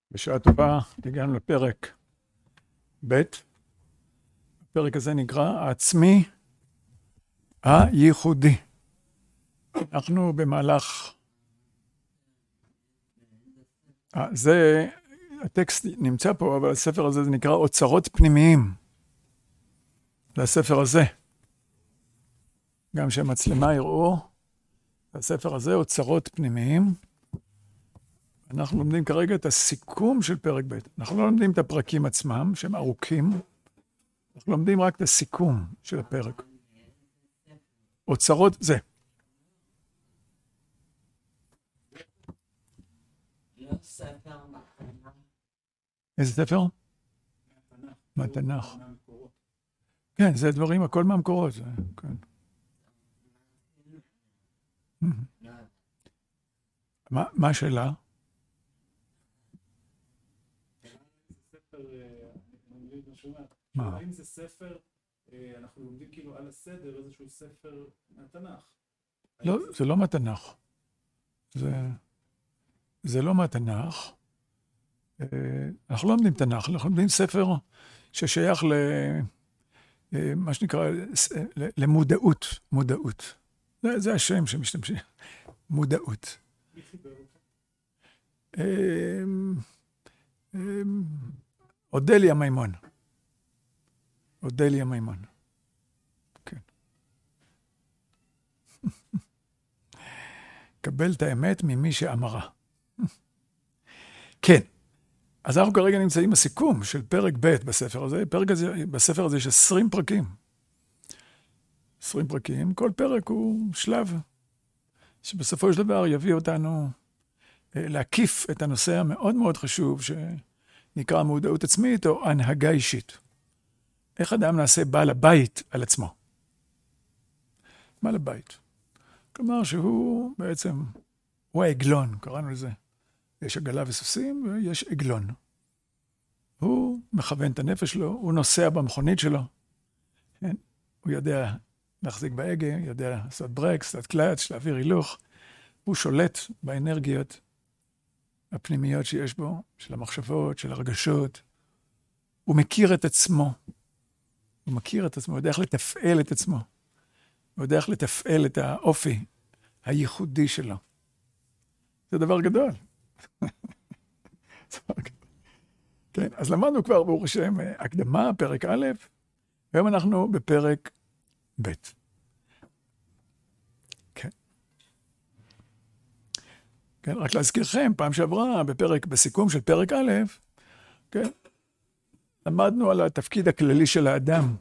בשעה טובה הגענו לפרק ב'. הפרק הזה נקרא העצמי הייחודי. אנחנו במהלך... זה, הטקסט נמצא פה, אבל הספר הזה זה נקרא אוצרות פנימיים. זה הספר הזה. גם שהמצלמה יראו, הספר הזה אוצרות פנימיים. אנחנו לומדים כרגע את הסיכום של פרק ב'. אנחנו לא לומדים את הפרקים עצמם, שהם ארוכים. אנחנו לומדים רק את הסיכום של הפרק. אוצרות, זה. איזה ספר? מהתנ"ך. כן, זה דברים, הכל מהמקורות. כן. מה השאלה? האם זה ספר, אנחנו לומדים כאילו על הסדר, איזשהו ספר מהתנ"ך? לא, זה לא מהתנ"ך. זה לא מהתנ"ך. אנחנו לא לומדים תנ"ך, אנחנו לומדים ספר ששייך מה שנקרא, למודעות, מודעות. זה השם שמשתמשים, מודעות. מי חיבר אותה? אודליה מימון. אודליה מימון. כן. קבל את האמת ממי שאמרה. כן. אז אנחנו כרגע נמצאים בסיכום של פרק ב' בספר הזה. בספר הזה יש 20 פרקים. 20 פרקים. כל פרק הוא שלב שבסופו של דבר יביא אותנו להקיף את הנושא המאוד מאוד חשוב שנקרא מודעות עצמית או הנהגה אישית. איך אדם נעשה בעל הבית על עצמו? בעל הבית. כלומר שהוא בעצם, הוא העגלון, קראנו לזה. יש עגלה וסוסים ויש עגלון. הוא מכוון את הנפש שלו, הוא נוסע במכונית שלו. כן? הוא יודע להחזיק בהגה, יודע לעשות ברקס, לעשות קלאץ', להעביר הילוך. הוא שולט באנרגיות הפנימיות שיש בו, של המחשבות, של הרגשות. הוא מכיר את עצמו. הוא מכיר את עצמו, הוא יודע איך לתפעל את עצמו. הוא יודע איך לתפעל את האופי הייחודי שלו. זה דבר גדול. כן, אז למדנו כבר ברוך השם הקדמה, פרק א', והיום אנחנו בפרק ב'. כן. כן, רק להזכירכם, פעם שעברה בסיכום של פרק א', כן, למדנו על התפקיד הכללי של האדם.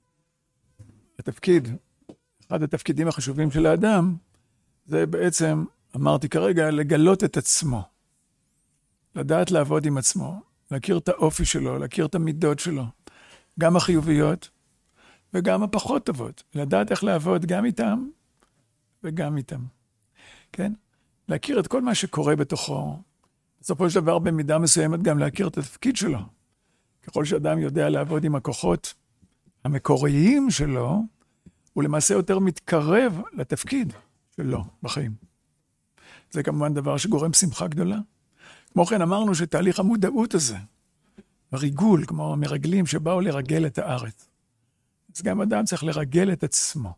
אחד התפקידים החשובים של האדם, זה בעצם, אמרתי כרגע, לגלות את עצמו. לדעת לעבוד עם עצמו, להכיר את האופי שלו, להכיר את המידות שלו, גם החיוביות וגם הפחות טובות. לדעת איך לעבוד גם איתם וגם איתם. כן? להכיר את כל מה שקורה בתוכו. בסופו של דבר, במידה מסוימת, גם להכיר את התפקיד שלו. ככל שאדם יודע לעבוד עם הכוחות המקוריים שלו, הוא למעשה יותר מתקרב לתפקיד שלו בחיים. זה כמובן דבר שגורם שמחה גדולה. כמו כן אמרנו שתהליך המודעות הזה, הריגול, כמו המרגלים שבאו לרגל את הארץ. אז גם אדם צריך לרגל את עצמו.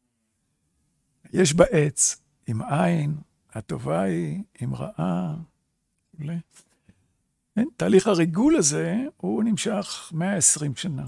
יש בעץ עם עין, הטובה היא עם רעה. תהליך הריגול הזה הוא נמשך 120 שנה.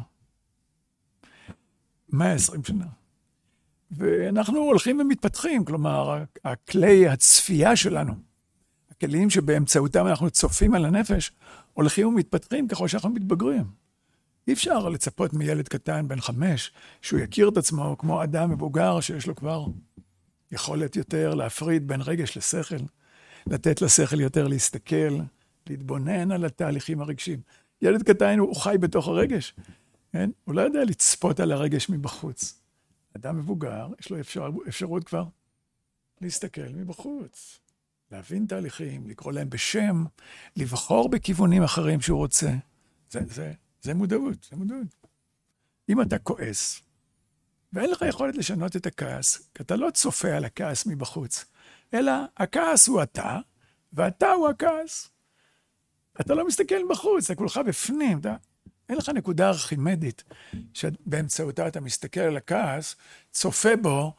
120 שנה. ואנחנו הולכים ומתפתחים, כלומר, הכלי הצפייה שלנו, הכלים שבאמצעותם אנחנו צופים על הנפש, הולכים ומתפתחים ככל שאנחנו מתבגרים. אי אפשר לצפות מילד קטן בן 5, שהוא יכיר את עצמו כמו אדם מבוגר שיש לו כבר יכולת יותר להפריד בין רגש לשכל, לתת לשכל יותר להסתכל, להתבונן על התהליכים הרגשיים. ילד קטן הוא חי בתוך הרגש, כן? הוא לא יודע לצפות על הרגש מבחוץ. אדם מבוגר, יש לו אפשרות כבר להסתכל מבחוץ, להבין תהליכים, לקרוא להם בשם, לבחור בכיוונים אחרים שהוא רוצה. זה מודעות, זה מודעות. אם אתה כועס, ואין לך יכולת לשנות את הכעס, כי אתה לא צופה על הכעס מבחוץ, אלא הכעס הוא אתה, ואתה הוא הכעס. אתה לא מסתכל בחוץ, אתה כולך בפנים, אין לך נקודה ארכימדית, שבאמצעותה אתה מסתכל על הכעס, צופה בו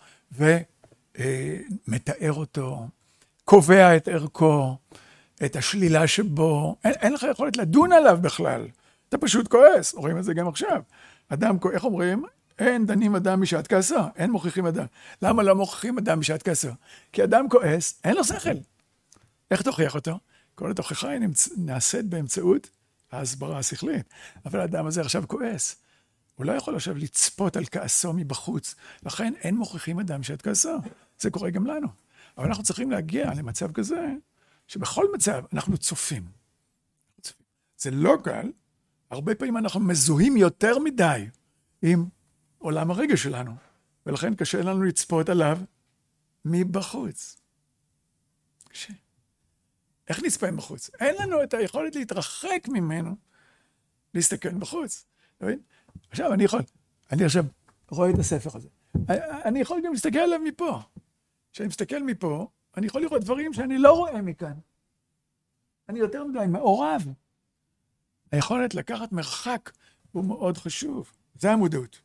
ומתאר אותו, קובע את ערכו, את השלילה שבו, אין לך יכולת לדון עליו בכלל. אתה פשוט כועס, רואים את זה גם עכשיו. אדם, איך אומרים? אין דנים אדם בשעת כעסו, אין מוכיחים אדם. למה לא מוכיחים אדם בשעת כעסו? כי אדם כועס, אין לו שכל. איך תוכיח אותו? כל התוכחה היא נעשית באמצעות ההסברה השכלית. אבל האדם הזה עכשיו כועס. הוא לא יכול עכשיו לצפות על כעסו מבחוץ. לכן אין מוכיחים אדם בשעת כעסו. זה קורה גם לנו. אבל אנחנו צריכים להגיע למצב כזה, שבכל מצב אנחנו צופים. זה לא קל. הרבה פעמים אנחנו מזוהים יותר מדי עם עולם הרגש שלנו, ולכן קשה לנו לצפות עליו מבחוץ. קשה. איך נצפה בחוץ? אין לנו את היכולת להתרחק ממנו, להסתכל בחוץ. עכשיו, אני עכשיו רואה את הספר הזה. אני יכול גם להסתכל עליו מפה. כשאני מסתכל מפה, אני יכול לראות דברים שאני לא רואה מכאן. אני יותר מדי מעורב. היכולת לקחת מרחק הוא מאוד חשוב. זה המודעות.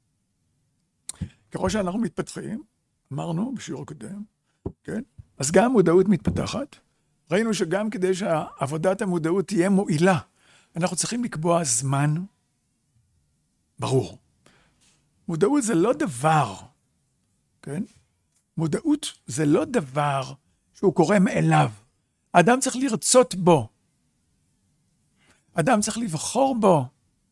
ככל שאנחנו מתפתחים, אמרנו בשיעור הקודם, כן? אז גם מודעות מתפתחת. ראינו שגם כדי שעבודת המודעות תהיה מועילה, אנחנו צריכים לקבוע זמן ברור. מודעות זה לא דבר, כן? מודעות זה לא דבר שהוא קורה מאליו. האדם צריך לרצות בו. אדם צריך לבחור בו.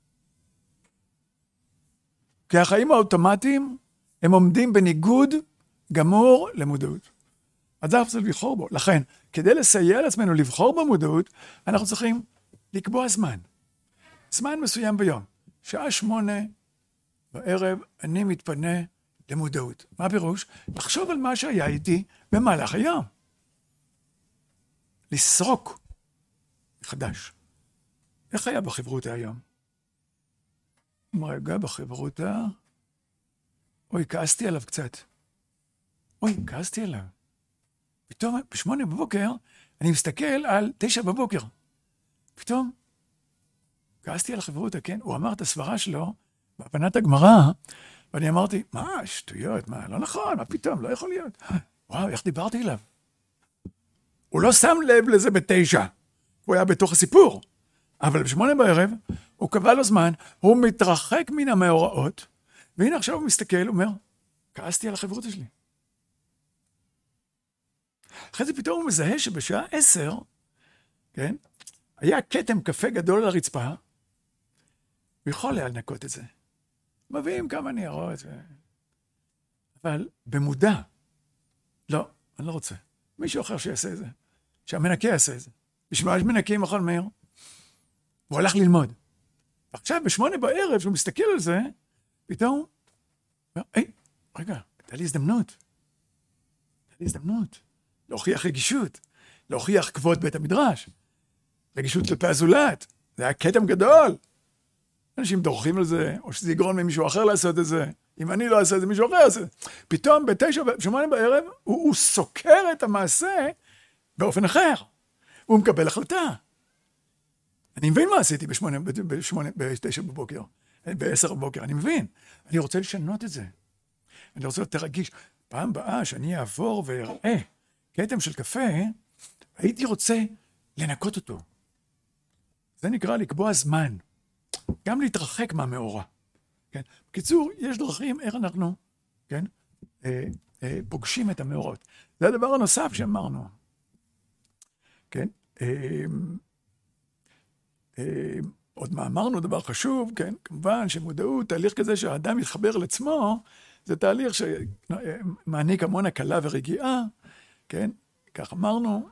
כי החיים האוטומטיים הם עומדים בניגוד גמור למודעות. אדם צריך לבחור בו. לכן, כדי לסייע לעצמנו לבחור במודעות, אנחנו צריכים לקבוע זמן. זמן מסוים ביום. שעה 8 בערב אני מתפנה למודעות. מה פירוש? לחשוב על מה שהיה איתי במהלך היום. לסרוק מחדש. איך היה בחברותה היום? רגע, בחברותה... אוי, כעסתי עליו קצת. כעסתי עליו. פתאום, ב8 בבוקר, אני מסתכל על 9 בבוקר. פתאום, כעסתי על החברותה, כן? הוא אמר את הסברה שלו, בהבנת הגמרא, ואני אמרתי, מה, שטויות, מה, לא נכון, מה פתאום, לא יכול להיות. וואו, איך דיברתי אליו? הוא לא שם לב לזה ב9, הוא היה בתוך הסיפור. אבל ב8 בערב, הוא קבע לו זמן, הוא מתרחק מן המאורעות, והנה עכשיו הוא מסתכל, הוא אומר, כעסתי על החברותה שלי. אחרי זה פתאום הוא מזהה שבשעה 10, כן, היה כתם קפה גדול על הרצפה, הוא יכול היה לנקות את זה. מביאים כמה ניירות, אבל במודע, לא, אני לא רוצה. מישהו אחר שיעשה את זה, שהמנקה יעשה את זה. בשביל מה יש מנקים מכון מאיר? הוא הלך ללמוד. עכשיו, ב8 בערב, שהוא מסתכל על זה, פתאום, רגע, הייתה לי הזדמנות. להוכיח רגישות, להוכיח כבוד בית המדרש, רגישות כלפי הזולת, זה היה כתם גדול. אנשים דורכים על זה, או שזה יגרון ממישהו אחר לעשות את זה, אם אני לא אעשה את זה, מישהו אחר יעשה את זה. פתאום ב8 בערב, הוא סוקר את המעשה באופן אחר, הוא מקבל החלטה. אני מבין מה עשיתי ב9 בבוקר, ב10 בבוקר, אני מבין. אני רוצה לשנות את זה. אני רוצה יותר רגיש. פעם באה שאני אעבור ואראה כתם של קפה, הייתי רוצה לנקות אותו. זה נקרא לקבוע זמן. גם להתרחק מהמאורע. כן? בקיצור, יש דרכים איך אנחנו, כן? פוגשים את המאורעות. זה הדבר הנוסף שאמרנו. כן? עוד מה אמרנו, דבר חשוב, כן? כמובן שמודעות, תהליך כזה שהאדם יתחבר לעצמו, זה תהליך שמעניק המון הקלה ורגיעה, כן? כך אמרנו,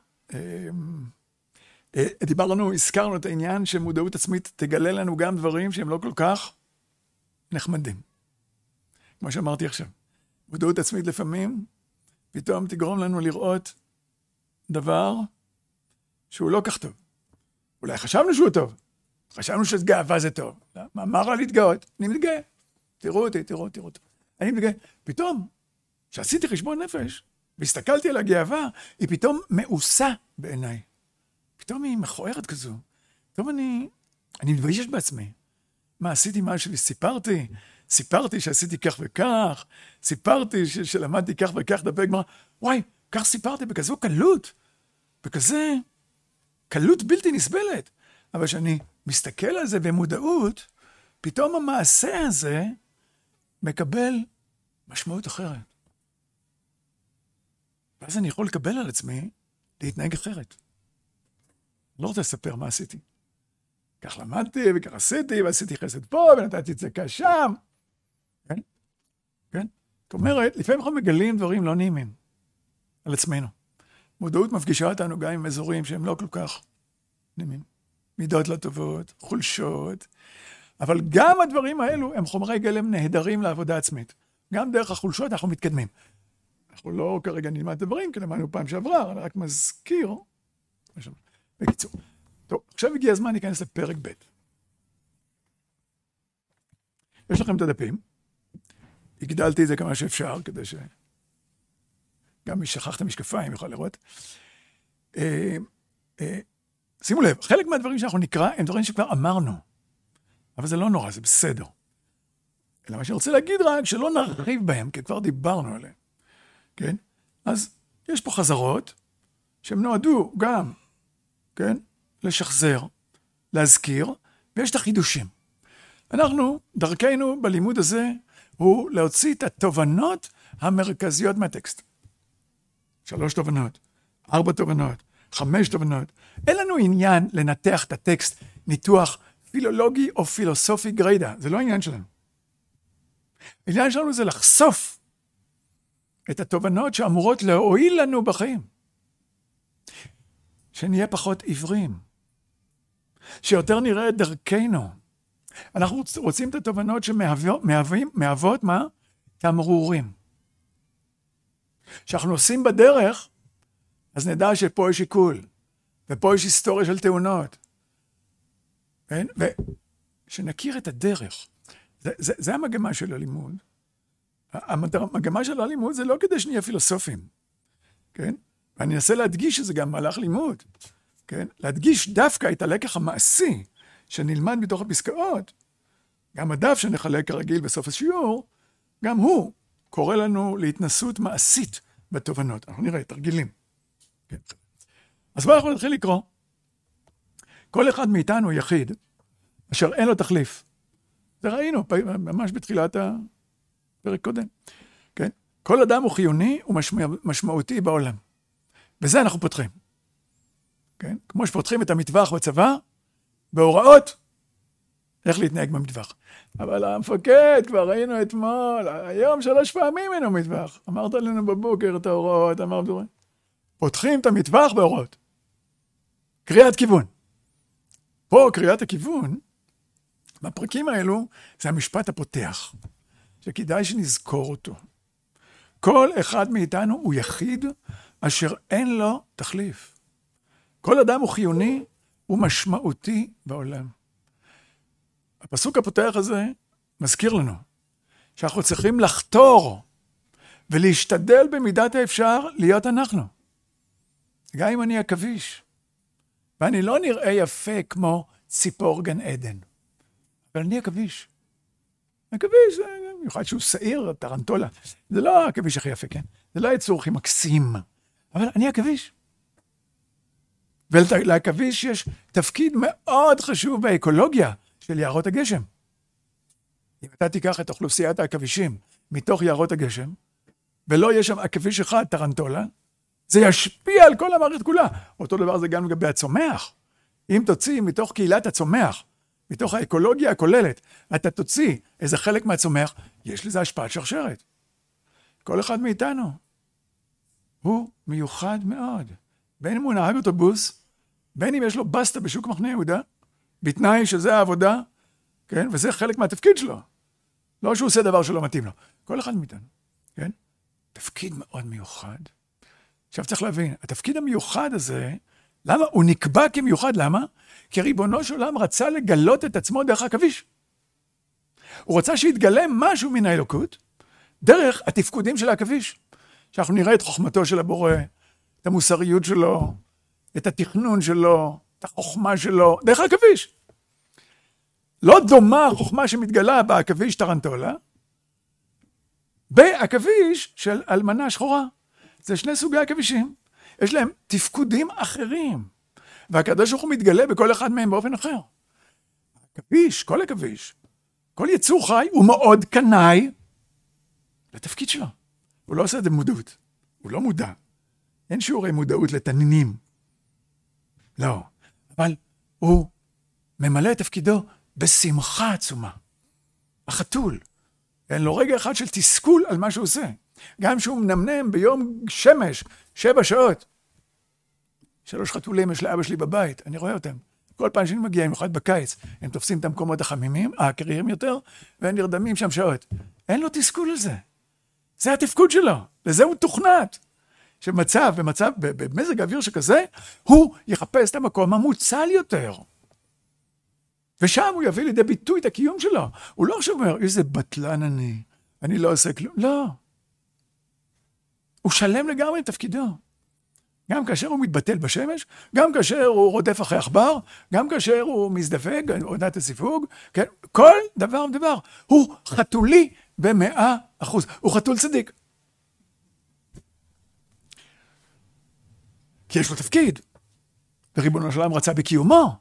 דיברנו, הזכרנו את העניין שמודעות עצמית תגלה לנו גם דברים שהם לא כל כך נחמדים. כמו שאמרתי עכשיו, מודעות עצמית לפעמים, פתאום תגרום לנו לראות דבר שהוא לא כך טוב. אולי חשבנו שהוא טוב, חשבנו שגאווה זה טוב. מה רע להתגאות? אני מתגאה. תראו אותי. אני מתגאה. פתאום, כשעשיתי חשבון נפש, והסתכלתי על הגאווה, היא פתאום מאוסה בעיניי. פתאום היא מכוערת כזו. טוב, אני מתבייש בעצמי. מה, עשיתי משהו סיפרתי שעשיתי כך וכך, סיפרתי שלמדתי כך וכך דפי גמרא, וואי, כך סיפרתי בכזו בכזה קלות בלתי נסבלת. אבל כשאני מסתכל על זה במודעות, פתאום המעשה הזה מקבל משמעות אחרת. ואז אני יכול לקבל על עצמי להתנהג אחרת. לא רוצה לספר מה עשיתי. כך למדתי וכך עשיתי, ועשיתי חסד פה, ונתתי צדקה שם. כן? כן? זאת אומרת, לפעמים אנחנו מגלים דברים לא נעימים על עצמנו. מודעות מפגישה אותנו גם עם אזורים שהם לא כל כך נעימים. מידות לא טובות, חולשות. אבל גם הדברים האלו הם חומרי גלם נהדרים לעבודה עצמית. גם דרך החולשות אנחנו מתקדמים. אנחנו לא כרגע נלמד את הדברים, כי למדנו פעם שעברה, אני רק מזכיר. בקיצור. טוב, עכשיו הגיע הזמן להיכנס לפרק ב'. יש לכם את הדפים. הגדלתי את זה כמה שאפשר, כדי ש... גם מי שכח את המשקפיים יוכל לראות. שימו לב, חלק מהדברים שאנחנו נקרא הם דברים שכבר אמרנו. אבל זה לא נורא, זה בסדר. אלא מה שאני רוצה להגיד רק, שלא נרחיב בהם, כי כבר דיברנו עליהם. כן? אז יש פה חזרות, שהם נועדו גם, כן? לשחזר, להזכיר, ויש את החידושים. אנחנו, דרכנו בלימוד הזה, הוא להוציא את התובנות המרכזיות מהטקסט. 3 תובנות, 4 תובנות, 5 תובנות. אין לנו עניין לנתח את הטקסט ניתוח פילולוגי או פילוסופי גרידא. זה לא העניין שלנו. העניין שלנו זה לחשוף את התובנות שאמורות להועיל לנו בחיים. שנהיה פחות עיוורים. שיותר נראה את דרכנו. אנחנו רוצים את התובנות שמהוות מה? תמרורים. שאנחנו עושים בדרך, אז נדע שפה יש עיכול, ופה יש היסטוריה של תאונות. כן? ושנכיר את הדרך. זה המגמה של הלימוד. המגמה של הלימוד זה לא כדי שנהיה פילוסופים. כן? ואני אנסה להדגיש שזה גם מהלך לימוד. כן? להדגיש דווקא את הלקח המעשי שנלמד מתוך הפסקאות. גם הדף שנחלק כרגיל בסוף השיעור, גם הוא קורא לנו להתנסות מעשית בתובנות. אנחנו נראה תרגילים. כן. אז בואו אנחנו נתחיל לקרוא. כל אחד מאיתנו יחיד, אשר אין לו תחליף. זה ראינו ממש בתחילת הפרק קודם. כן? כל אדם הוא חיוני ומשמעותי בעולם. בזה אנחנו פותחים. כן? כמו שפותחים את המטווח בצבא, בהוראות, איך להתנהג במטווח. אבל המפקד, כבר ראינו אתמול, היום 3 פעמים אינו מטווח. אמרת לנו בבוקר את ההוראות, אמרנו, פותחים את המטווח בהוראות. קריאת כיוון. פה קריאת הכיוון, בפרקים האלו, זה המשפט הפותח, שכדאי שנזכור אותו. כל אחד מאיתנו הוא יחיד, אשר אין לו תחליף. כל אדם הוא חיוני ומשמעותי בעולם. הפסוק הפותח הזה מזכיר לנו שאנחנו צריכים לחתור ולהשתדל במידת האפשר להיות אנחנו. גם אם אני עכביש, ואני לא נראה יפה כמו ציפור גן עדן, אבל אני עכביש. עכביש, במיוחד שהוא שעיר, טרנטולה. זה לא העכביש הכי יפה, כן? זה לא יצור הכי מקסים, אבל אני עכביש. ולעכביש יש תפקיד מאוד חשוב באקולוגיה של יערות הגשם. אם אתה תיקח את אוכלוסיית העכבישים מתוך יערות הגשם, ולא יש שם עכביש אחד, טרנטולה, זה ישפיע על כל המערכת כולה. אותו דבר זה גם לגבי הצומח. אם תוציא מתוך קהילת הצומח, מתוך האקולוגיה הכוללת, אתה תוציא איזה חלק מהצומח, יש לזה השפעת שרשרת. כל אחד מאיתנו הוא מיוחד מאוד. בין אם הוא נהג אוטובוס, בין אם יש לו בסטה בשוק מחנה יהודה, בתנאי שזה העבודה, כן? וזה חלק מהתפקיד שלו. לא שהוא עושה דבר שלא מתאים לו. כל אחד מאיתנו, כן? תפקיד מאוד מיוחד. עכשיו צריך להבין, התפקיד המיוחד הזה, למה? הוא נקבע כמיוחד, למה? כי ריבונו של עולם רצה לגלות את עצמו דרך העכביש. הוא רצה שיתגלם משהו מן האלוקות, דרך התפקודים של העכביש. שאנחנו נראה את חוכמתו של הבורא, את המוסריות שלו, את התכנון שלו, את החוכמה שלו דרך העכביש. לא דומה החוכמה שמתגלה בעכביש טרנטולה, בעכביש של אלמנה שחורה. זה שני סוגי עכבישים. יש להם תפקודים אחרים, והקדוש ברוך הוא מתגלה בכל אחד מהם באופן אחר. עכביש, כל עכביש, כל יצור חי הוא מאוד קנאי לתפקיד שלו. הוא לא עושה את זה במודעות. הוא לא מודע. אין שיעורי מודעות לתנינים. לא. אבל הוא ממלא את תפקידו בשמחה עצומה. החתול. אין לו רגע אחד של תסכול על מה שהוא עושה. גם שהוא מנמנם ביום שמש, 7 שעות. 3 חתולים יש לאבא שלי בבית, אני רואה אותם. כל פעם שאני מגיע, במיוחד בקיץ, הם תופסים את המקומות החמימים, הקרירים יותר, והם נרדמים שם שעות. אין לו תסכול על זה. זה התפקוד שלו, לזה הוא תוכנת. במזג האוויר שכזה, הוא יחפש את המקום המוצל יותר. ושם הוא יביא לידי ביטוי את הקיום שלו. הוא לא עכשיו אומר, איזה בטלן אני לא עושה כלום. לא. הוא שלם לגמרי את תפקידו. גם כאשר הוא מתבטל בשמש, גם כאשר הוא רודף אחרי עכבר, גם כאשר הוא מזדווג, עונת הסיפוג, כן? כל דבר ודבר. הוא חתולי ב100%. הוא חתול צדיק. כי יש לו תפקיד. וריבונו של עולם רצה בקיומו.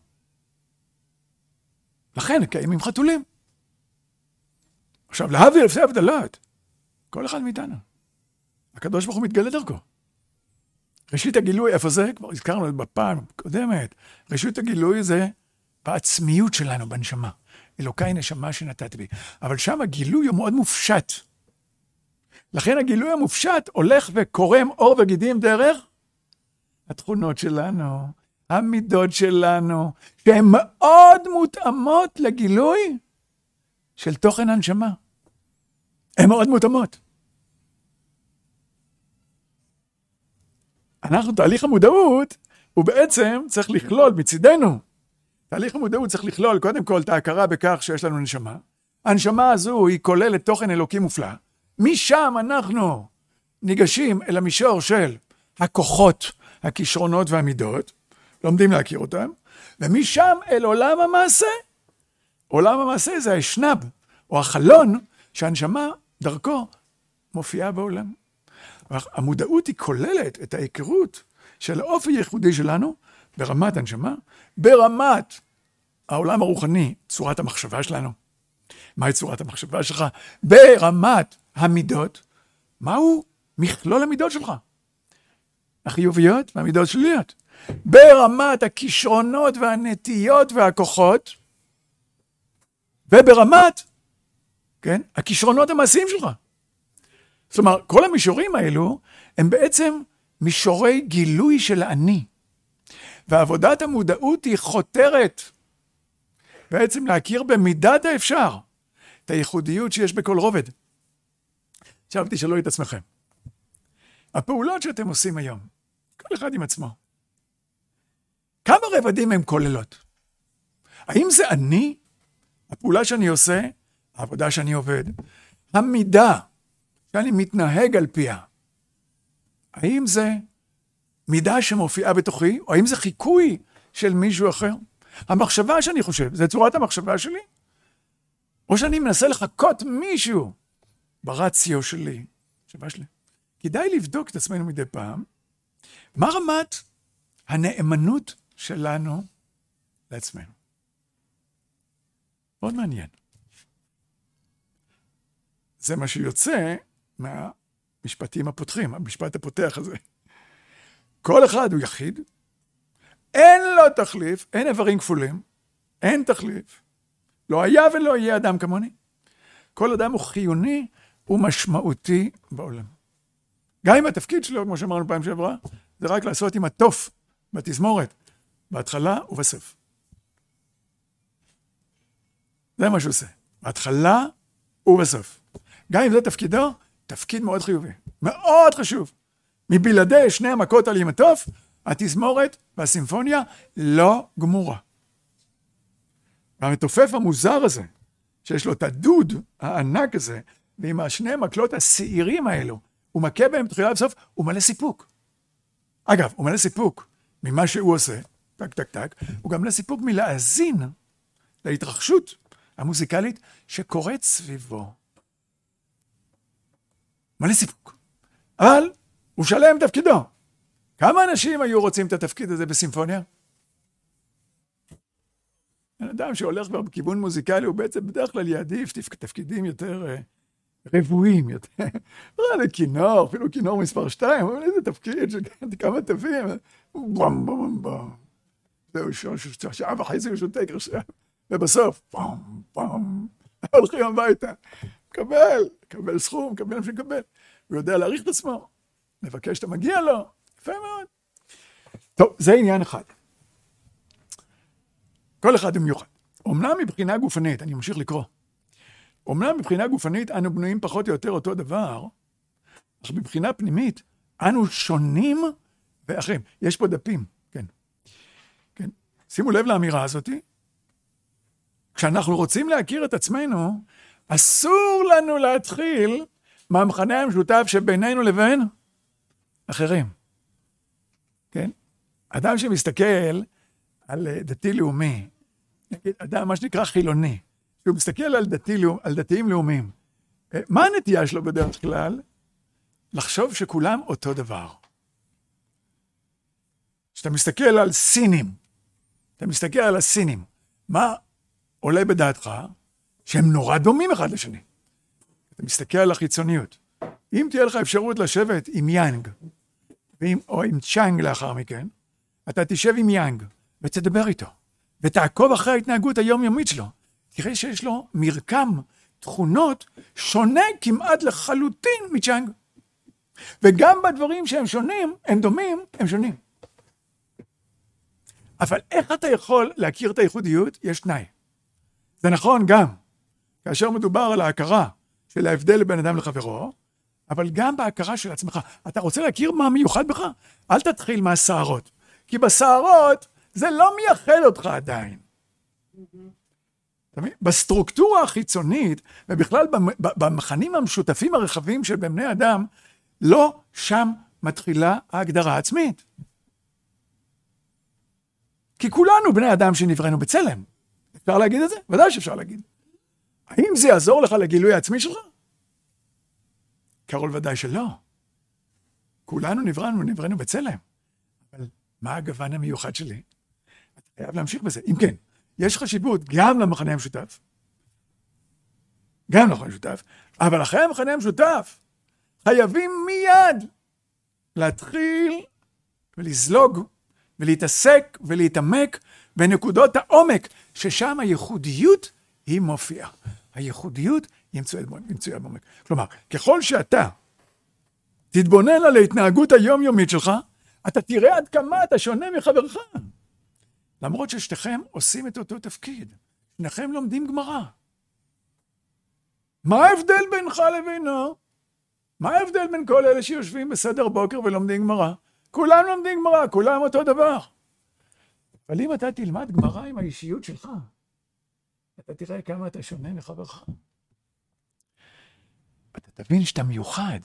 לכן קיימים חתולים. עכשיו, להבדיל אלפי הבדלות, כל אחד מאיתנו. הקדוש ברוך הוא מתגלה דרכו. ראשית הגילוי, איפה זה? כבר הזכרנו את בפעם הקודמת. ראשית הגילוי זה בעצמיות שלנו, בנשמה. אלוקי נשמה שנתת בי. אבל שם הגילוי הוא מאוד מופשט. לכן הגילוי המופשט הולך וקורם אור וגידים דרך התכונות שלנו, המידות שלנו, שהן מאוד מותאמות לגילוי של תוכן הנשמה. הן מאוד מותאמות. אנחנו, תהליך המודעות, הוא בעצם צריך לכלול מצידנו. תהליך המודעות צריך לכלול קודם כל את ההכרה בכך שיש לנו נשמה. הנשמה הזו היא כוללת תוכן אלוקי מופלא. משם אנחנו ניגשים אל המישור של הכוחות, הכישרונות והמידות, לומדים להכיר אותם, ומשם אל עולם המעשה. עולם המעשה זה האשנב, או החלון, שהנשמה דרכו מופיעה בעולם. המודעות היא כוללת את ההיכרות של האופי הייחודי שלנו, ברמת הנשמה, ברמת העולם הרוחני, צורת המחשבה שלנו. מהי צורת המחשבה שלך? ברמת המידות, מהו מכלול המידות שלך? החיוביות והמידות שליליות. ברמת הכישרונות והנטיות והכוחות, וברמת, כן, הכישרונות המעשיים שלך. זאת אומרת, כל המישורים האלו הם בעצם מישורי גילוי של האני. ועבודת המודעות היא חותרת בעצם להכיר במידת האפשר את הייחודיות שיש בכל רובד. עכשיו תשאלו את עצמכם. הפעולות שאתם עושים היום, כל אחד עם עצמו, כמה רבדים הם כוללות? האם זה אני, הפעולה שאני עושה, העבודה שאני עובד, המידה שאני מתנהג על פיה, האם זה מידה שמופיעה בתוכי, או האם זה חיקוי של מישהו אחר? המחשבה שאני חושב, זה צורת המחשבה שלי? או שאני מנסה לחכות מישהו ברציו שלי, מחשבה שלי? כדאי לבדוק את עצמנו מדי פעם, מה רמת הנאמנות שלנו לעצמנו? מאוד מעניין. זה מה שיוצא מהמשפטים הפותחים, המשפט הפותח הזה. כל אחד הוא יחיד, אין לו תחליף, אין איברים כפולים, אין תחליף. לא היה ולא יהיה אדם כמוני. כל אדם הוא חיוני ומשמעותי בעולם. גם אם התפקיד שלו, כמו שאמרנו פעם שעברה, זה רק לעשות עם התוף בתזמורת, בהתחלה ובסוף. זה מה שהוא עושה, בהתחלה ובסוף. גם אם זה תפקידו, תפקיד מאוד חיובי, מאוד חשוב. מבלעדי שני המכות על עם התוף, התזמורת והסימפוניה לא גמורה. המתופף המוזר הזה, שיש לו את הדוד הענק הזה, ועם השני המקלות השעירים האלו, הוא מכה בהם תחילה ובסוף, הוא מלא סיפוק. אגב, הוא מלא סיפוק ממה שהוא עושה, טק, טק, טק, הוא גם לסיפוק מלהאזין להתרחשות המוזיקלית שקורית סביבו. מלא סיפוק. אבל הוא שלם תפקידו. כמה אנשים היו רוצים את התפקיד הזה בסימפוניה? אדם שהולך כבר בכיוון מוזיקלי, הוא בעצם בדרך כלל יעדיף תפקידים יותר רבועים, יותר לכינור, אפילו כינור מספר 2, אבל איזה תפקיד כמה תווים, בום בום בום. זהו שעה וחצי הוא שותק עכשיו, ובסוף, בום בום, הולכים הביתה, מקבל סכום, מקבל מה שקבל, הוא יודע להעריך את עצמו, מבקש שאתה מגיע לו, יפה מאוד. טוב, זה עניין אחד. כל אחד במיוחד. אומנם מבחינה גופנית, אני ממשיך לקרוא, אומנם מבחינה גופנית אנו בנויים פחות או יותר אותו דבר, אך מבחינה פנימית אנו שונים ואחרים. יש פה דפים, כן. כן. שימו לב לאמירה הזאת. כשאנחנו רוצים להכיר את עצמנו, אסור לנו להתחיל מהמכנה המשותף שבינינו לבין אחרים. כן? אדם שמסתכל על דתי-לאומי, נגיד, אדם, מה שנקרא חילוני, שהוא מסתכל על דתיים לאומיים, מה הנטייה שלו בדרך כלל? לחשוב שכולם אותו דבר. כשאתה מסתכל על סינים, אתה מסתכל על הסינים, מה עולה בדעתך? שהם נורא דומים אחד לשני. אתה מסתכל על החיצוניות. אם תהיה לך אפשרות לשבת עם יאנג, או עם צ'אנג לאחר מכן, אתה תשב עם יאנג, ותדבר איתו, ותעקוב אחרי ההתנהגות היומיומית שלו. תראה שיש לו מרקם תכונות שונה כמעט לחלוטין מצ'אנג. וגם בדברים שהם שונים, הם דומים, הם שונים. אבל איך אתה יכול להכיר את הייחודיות? יש תנאי. זה נכון גם כאשר מדובר על ההכרה של ההבדל בין אדם לחברו, אבל גם בהכרה של עצמך. אתה רוצה להכיר מה מיוחד בך? אל תתחיל מהסערות. כי בסערות זה לא מייחד אותך עדיין. בסטרוקטורה החיצונית, ובכלל במכנים המשותפים הרחבים של בני אדם, לא שם מתחילה ההגדרה העצמית. כי כולנו בני אדם שנבראנו בצלם. אפשר להגיד את זה? ודאי שאפשר להגיד. האם זה יעזור לך לגילוי העצמי שלך? קרול ודאי שלא. כולנו נבראנו בצלם. אבל מה הגוון המיוחד שלי? אתה חייב להמשיך בזה. אם כן, יש חשיבות גם למכנה המשותף, אבל אחרי המכנה המשותף, חייבים מיד להתחיל ולזלוג ולהתעסק ולהתעמק בנקודות העומק, ששם הייחודיות היא מופיעה. הייחודיות היא מצויה בעומק. כלומר, ככל שאתה תתבונן על ההתנהגות היומיומית שלך, אתה תראה עד כמה אתה שונה מחברך. למרות ששתיכם עושים את אותו תפקיד. שניכם לומדים גמרא. מה ההבדל בינך לבינו? מה ההבדל בין כל אלה שיושבים בסדר בוקר ולומדים גמרא? כולם לומדים גמרא, כולם אותו דבר. אבל אם אתה תלמד גמרא עם האישיות שלך, אתה תראה כמה אתה שונה מחברך. אתה תבין שאתה מיוחד.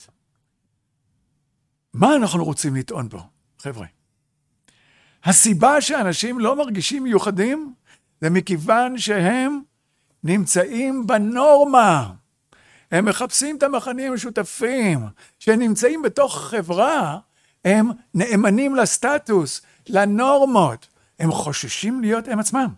מה אנחנו רוצים לטעון פה, חבר'ה? הסיבה שאנשים לא מרגישים מיוחדים, זה מכיוון שהם נמצאים בנורמה. הם מחפשים את המכנים המשותפים, שנמצאים בתוך חברה, הם נאמנים לסטטוס, לנורמות. הם חוששים להיות הם עצמם.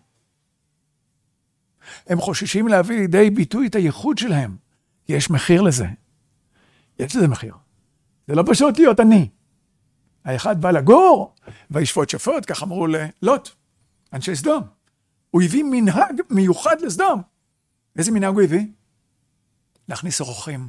הם חוששים להביא לידי ביטוי את הייחוד שלהם. יש מחיר לזה. יש לזה מחיר. זה לא פשוט להיות אני. האחד בא לגור, וישפוט שפוט, כך אמרו ללוט, אנשי סדום. הוא הביא מנהג מיוחד לסדום. איזה מנהג הוא הביא? להכניס אורחים.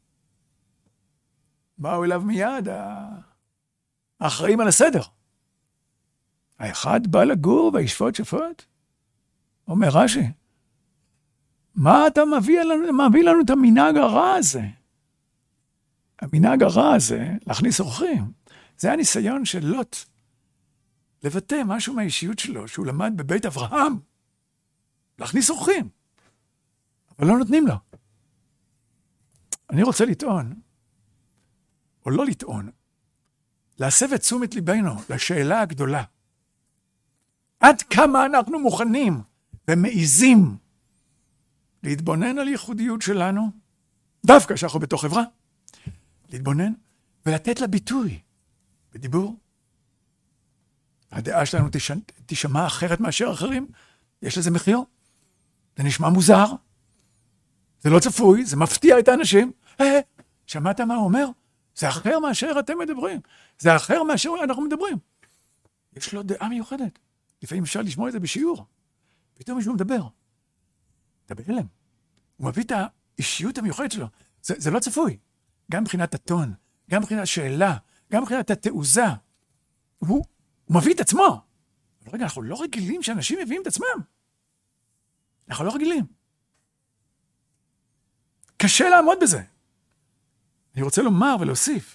באו אליו מיד האחראים על הסדר. האחד בא לגור וישפוט שפוט. אומר רש"י, מה אתה מביא לנו את המנהג הרע הזה? המנהג הרע הזה, להכניס אורחים, זה הניסיון של לוט, לבטא משהו מהאישיות שלו, שהוא למד בבית אברהם, להכניס אורחים, אבל לא נותנים לו. אני רוצה לטעון, או לא לטעון, להסב את תשומת ליבנו לשאלה הגדולה. עד כמה אנחנו מוכנים ומעיזים להתבונן על ייחודיות שלנו, דווקא שאנחנו בתוך חברה, להתבונן ולתת לה ביטוי בדיבור. הדעה שלנו תשמע אחרת מאשר אחרים, יש לזה מחיר. זה נשמע מוזר, זה לא צפוי, זה מפתיע את האנשים. שמעת מה הוא אומר? זה אחר מאשר אתם מדברים, זה אחר מאשר אנחנו מדברים. יש לו דעה מיוחדת. לפעמים אפשר לשמוע את זה בשיעור. פתאום מישהו מדבר אליהם. הוא מביא את האישיות המיוחדת שלו. זה לא צפוי. גם מבחינת הטון, גם מבחינת השאלה, גם מבחינת התעוזה. הוא מביא את עצמו. אבל רגע, אנחנו לא רגילים שאנשים מביאים את עצמם. אנחנו לא רגילים. קשה לעמוד בזה. אני רוצה לומר ולהוסיף,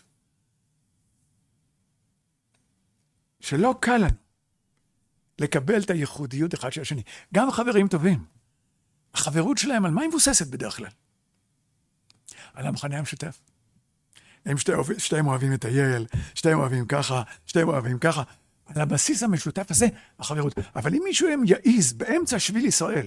שלא קל לנו לקבל את הייחודיות אחד של השני. גם חברים טובים. החברות שלהם, על מה היא מבוססת בדרך כלל? על המחנה המשותף. הם שתיהם אוהבים לטייל, שתיהם אוהבים ככה, שתיהם אוהבים ככה. על הבסיס המשותף הזה, החברות. אבל אם מישהו יעיז באמצע שביל ישראל,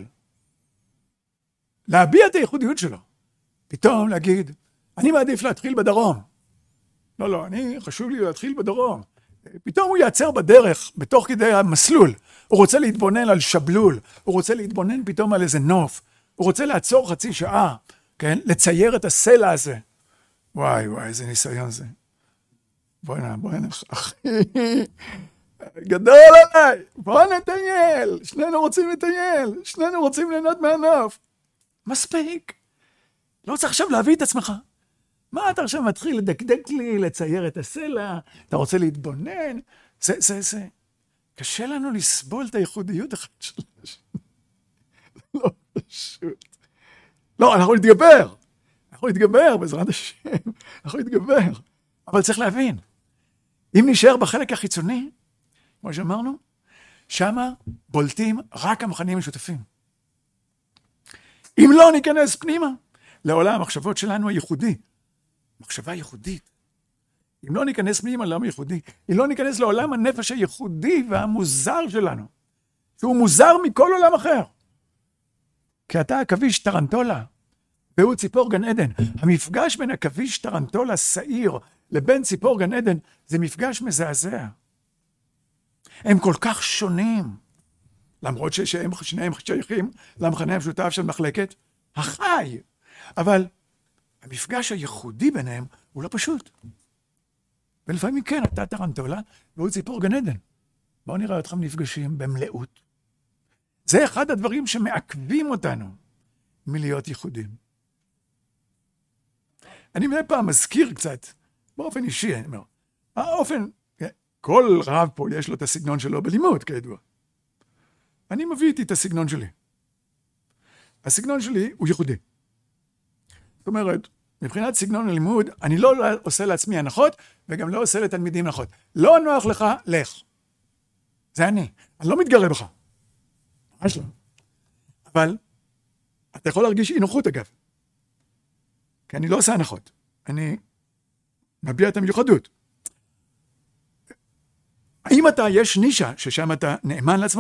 להביע את הייחודיות שלו, פתאום להגיד, אני מעדיף להתחיל בדרום. לא, חשוב לי להתחיל בדרום. פתאום הוא יעצר בדרך, בתוך כדי המסלול. הוא רוצה להתבונן על שבלול, הוא רוצה להתבונן פתאום על איזה נוף, הוא רוצה לעצור חצי שעה, כן? לצייר את הסלע הזה. וואי, איזה ניסיון זה. בואי נה, אחי, גדול עליי, בוא נטייל, שנינו רוצים לטייל, שנינו רוצים ליהנות מהנוף. מספיק. לא צריך עכשיו להביא את עצמך. מה אתה עכשיו מתחיל לדקדק לי, לצייר את הסלע, אתה רוצה להתבונן? זה. קשה לנו לסבול את הייחודיות אחת של השני. לא פשוט. לא, אנחנו נתגבר בעזרת השם, אנחנו נתגבר. אבל צריך להבין, אם נשאר בחלק החיצוני, כמו שאמרנו, שמה בולטים רק המכנים המשותפים. אם לא ניכנס פנימה, לעולם המחשבות שלנו הייחודי, מחשבה ייחודית. אם לא ניכנס פנימה לעולם הייחודי, אם לא ניכנס לעולם הנפש הייחודי והמוזר שלנו, שהוא מוזר מכל עולם אחר. כי אתה עכביש טרנטולה, והוא ציפור גן עדן. המפגש בין עכביש טרנטולה שעיר לבין ציפור גן עדן, זה מפגש מזעזע. הם כל כך שונים, למרות שהם שניהם שייכים למכנה המשותף של מחלקת החי. אבל המפגש הייחודי ביניהם הוא לא פשוט. ולפעמים כן, אתה טרנטולה והוא ציפור גן עדן. בואו נראה אתכם נפגשים במלאות. זה אחד הדברים שמעכבים אותנו מלהיות ייחודים. אני מדי פעם מזכיר קצת, באופן אישי, אני אומר, כל רב פה יש לו את הסגנון שלו בלימוד, כידוע. אני מביא איתי את הסגנון שלי. הסגנון שלי הוא ייחודי. זאת אומרת, מבחינת סגנון הלימוד, אני לא עושה לעצמי הנחות, וגם לא עושה לתלמידים הנחות. לא נוח לך, לך. זה אני לא מתגרה בך. ממש לא. אבל, אתה יכול להרגיש אי נוחות אגב. כי אני לא עושה הנחות. אני מביע את המיוחדות. האם יש נישה ששם אתה נאמן לעצמך?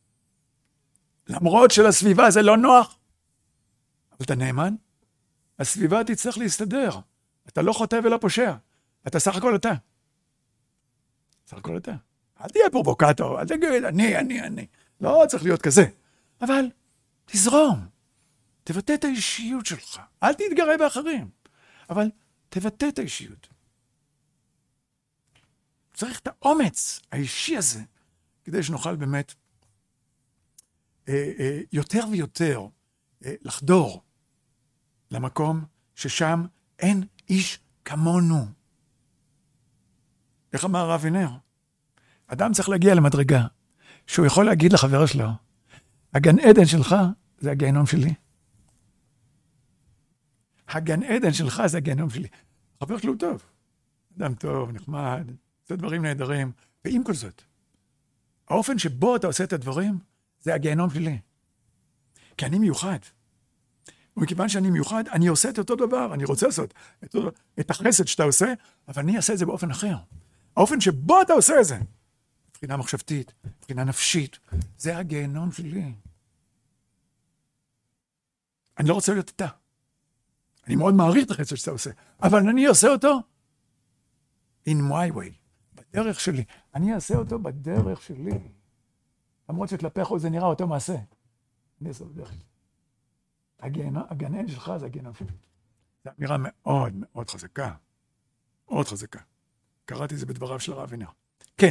למרות שלסביבה זה לא נוח. אבל אתה נאמן? הסביבה תצטרך להסתדר. אתה לא חוטא ולא פושע. אתה סך הכל אתה. סך הכל אתה. אל תהיה פרובוקטור, אל תגיד, אני. לא צריך להיות כזה. אבל תזרום. תבטא את האישיות שלך. אל תתגרה באחרים. אבל תבטא את האישיות. צריך את האומץ האישי הזה, כדי שנוכל באמת יותר ויותר לחדור למקום ששם אין איש כמונו. איך אמר הרב וינר? אדם צריך להגיע למדרגה, שהוא יכול להגיד לחבר שלו, הגן עדן שלך זה הגיהנום שלי. הגן עדן שלך זה הגיהנום שלי. החבר שלו הוא טוב. אדם טוב, נחמד, זה דברים נהדרים. ועם כל זאת, האופן שבו אתה עושה את הדברים, זה הגיהנום שלי. כי אני מיוחד. ומכיוון שאני מיוחד, אני עושה את אותו דבר, אני רוצה לעשות את החסד שאתה עושה, אבל אני אעשה את זה באופן אחר. האופן שבו אתה עושה את זה, מבחינה מחשבתית, מבחינה נפשית. זה הגיהנום שלי. אני לא רוצה להיות אתה. אני מאוד מעריך את החסד שאתה עושה, אבל אני אעשה אותו in my way, בדרך שלי. אני אעשה אותו בדרך שלי. למרות שכלפי חוץ זה נראה אותו מעשה. אני אעשה בדרך שלי. הגן שלך זה הגיהנום שלי. זו אמירה מאוד מאוד חזקה. מאוד חזקה. קראתי את זה בדבריו של הרב וינר. כן.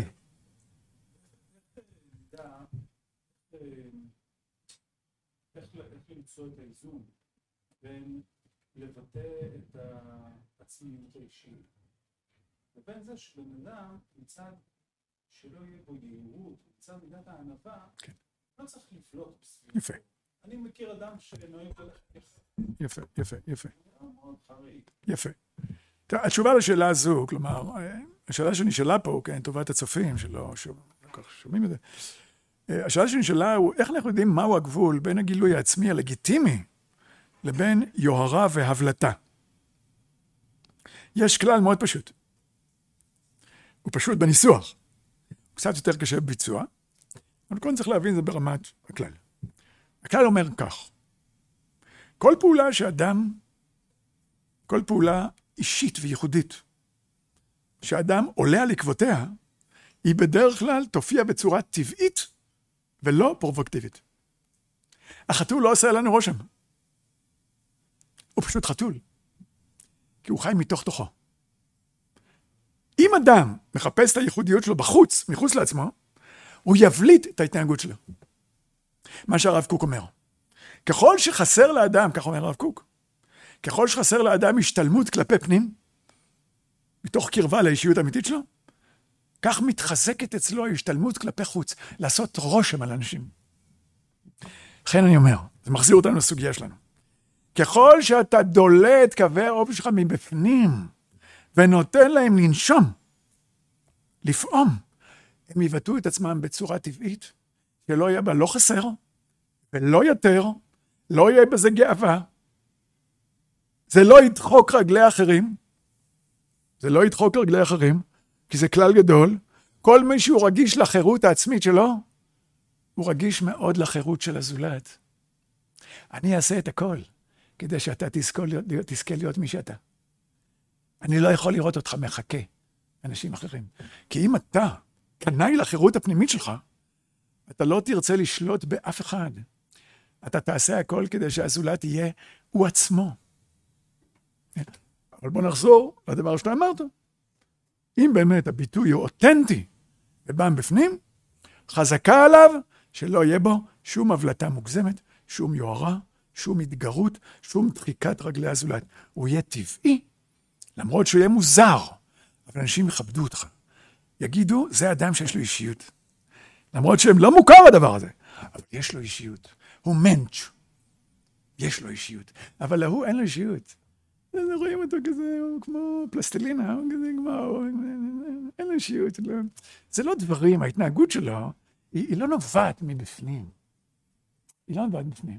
איך למצוא את האיזון בין לבטא את העצמיות האישית ובין זה שבן אדם מצד שלא יהיה בו יהירות, מצד מידת הענווה, לא צריך לפלוט בסביבה. יפה. אני מכיר אדם שנוהג יפה, יפה, יפה. מאוד חריג. יפה. התשובה לשאלה הזו, כלומר, השאלה שנשאלה פה, כן, טובת הצופים, שלא כך שומעים את זה, השאלה שנשאלה הוא, איך אנחנו יודעים מהו הגבול בין הגילוי העצמי הלגיטימי לבין יוהרה והבלטה? יש כלל מאוד פשוט. הוא פשוט בניסוח. הוא קצת יותר קשה בביצוע, אבל קודם צריך להבין זה ברמת הכלל. הכלל אומר כך, כל פעולה שאדם, כל פעולה אישית וייחודית, שאדם עולה על עקבותיה, היא בדרך כלל תופיע בצורה טבעית ולא פרובוקטיבית. החתול לא עושה לנו רושם. הוא פשוט חתול. כי הוא חי מתוך תוכו. אם אדם מחפש את הייחודיות שלו בחוץ, מחוץ לעצמו, הוא יבליט את ההתנהגות שלו. מה שהרב קוק אומר. ככל שחסר לאדם, כך אומר הרב קוק, ככל שחסר לאדם השתלמות כלפי פנים, מתוך קרבה לאישיות האמיתית שלו, כך מתחזקת אצלו ההשתלמות כלפי חוץ, לעשות רושם על אנשים. לכן אני אומר, זה מחזיר אותנו לסוגיה שלנו. ככל שאתה דולה את קווי האופי שלך מבפנים, ונותן להם לנשום, לפעום, הם יבטאו את עצמם בצורה טבעית, שלא יהיה בה לא חסר, ולא יותר, לא יהיה בזה גאווה, זה לא ידחוק רגלי אחרים, זה לא ידחוק רגלי אחרים, כי זה כלל גדול, כל מי שהוא רגיש לחירות העצמית שלו, הוא רגיש מאוד לחירות של הזולת. אני אעשה את הכל, כדי שאתה תזכה להיות מי שאתה. אני לא יכול לראות אותך מחכה, אנשים אחרים. כי אם אתה קנאי לחירות הפנימית שלך, אתה לא תרצה לשלוט באף אחד. אתה תעשה הכל כדי שהזולת יהיה הוא עצמו. אבל בוא נחזור לדבר שאתה אמרת. אם באמת הביטוי הוא אותנטי ובא בפנים, חזקה עליו שלא יהיה בו שום הבלטה מוגזמת, שום יוהרה, שום התגרות, שום דחיקת רגלי הזולת. הוא יהיה טבעי, למרות שהוא יהיה מוזר, אבל אנשים יכבדו אותך. יגידו, זה אדם שיש לו אישיות. למרות שהם לא מוכר הדבר הזה, אבל יש לו אישיות. הוא מנץ'. יש לו אישיות. אבל להוא אין לו אישיות. רואים אותו כזה, הוא כמו פלסטלינה, הוא כזה כמו, אין לו אישיות. זה לא דברים, ההתנהגות שלו, היא לא נובעת מבפנים. היא לא נובעת מבפנים.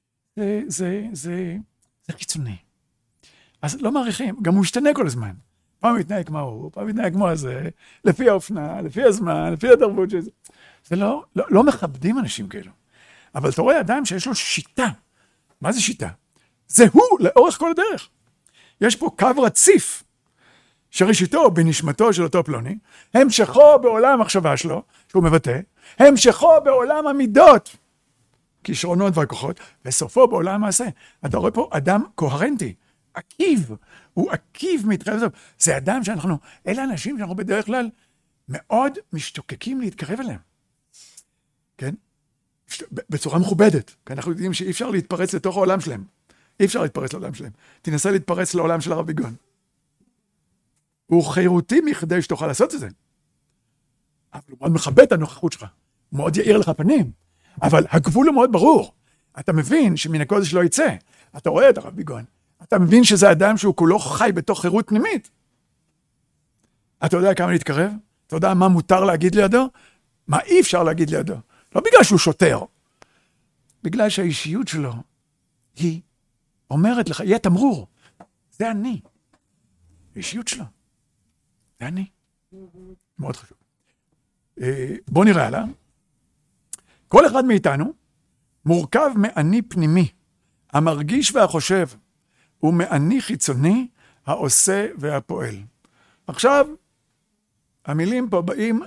זה חיצוני. אז לא מעריכים, גם הוא ישתנה כל הזמן. פעם הוא יתנהג כמו הוא, פעם הוא יתנהג כמו הזה, לפי האופנה, לפי הזמן, לפי התרבות של זה. זה לא מכבדים אנשים כאלו. אבל אתה רואה אדם שיש לו שיטה. מה זה שיטה? זה הוא לאורך כל הדרך. יש פה קו רציף, שראשיתו בנשמתו של אותו פלוני, המשכו בעולם המחשבה שלו, שהוא מבטא, המשכו בעולם המידות, כישרונות והכוחות, וסופו בעולם המעשה. אתה רואה פה אדם קוהרנטי, עקיב, הוא עקיב מתחייב לסוף. זה אדם שאנחנו, אלה אנשים שאנחנו בדרך כלל מאוד משתוקקים להתקרב אליהם. כן? בצורה מכובדת, כי אנחנו יודעים שאי אפשר להתפרץ לתוך העולם שלהם. אי אפשר להתפרץ לעולם שלהם. תנסה להתפרץ לעולם של הרב ביגון. הוא חירותי מכדי שתוכל לעשות את זה. אבל הוא מאוד מכבד את הנוכחות שלך. הוא מאוד יאיר לך פנים. אבל הגבול הוא מאוד ברור. אתה מבין שמן הקודש לא יצא. אתה רואה את הרב ביגון. אתה מבין שזה אדם שהוא כולו חי בתוך חירות פנימית. אתה יודע כמה להתקרב? אתה יודע מה מותר להגיד לידו? מה אי אפשר להגיד לידו? לא בגלל שהוא שוטר. בגלל שהאישיות שלו היא אומרת לך, יהיה תמרור. זה אני. האישיות שלו. זה אני. מאוד חשוב. בואו נראה הלאה. כל אחד מאיתנו מורכב מאני פנימי, המרגיש והחושב, ומאני חיצוני, העושה והפועל. עכשיו, המילים פה באים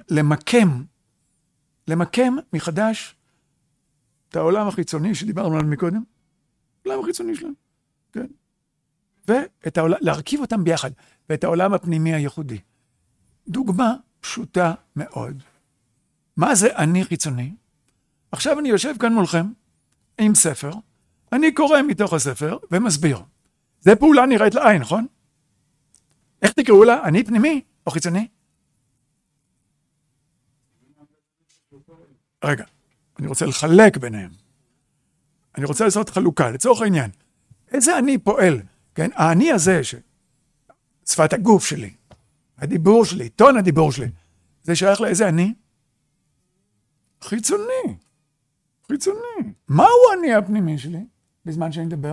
למקם מחדש את העולם החיצוני שדיברנו עליו מקודם, העולם החיצוני שלנו, כן? להרכיב אותם ביחד, ואת העולם הפנימי הייחודי. דוגמה פשוטה מאוד. מה זה אני חיצוני? עכשיו אני יושב כאן מולכם עם ספר, אני קורא מתוך הספר ומסביר. זה פעולה נראית לעין, נכון? איך תקראו לה? אני פנימי או חיצוני? רגע, אני רוצה לחלק ביניהם. אני רוצה לעשות חלוקה, לצורך העניין. איזה אני פועל? כן, האני הזה, שפת הגוף שלי, הדיבור שלי, טון הדיבור שלי, זה שייך לאיזה אני? חיצוני. חיצוני. מהו אני הפנימי שלי בזמן שאני מדבר?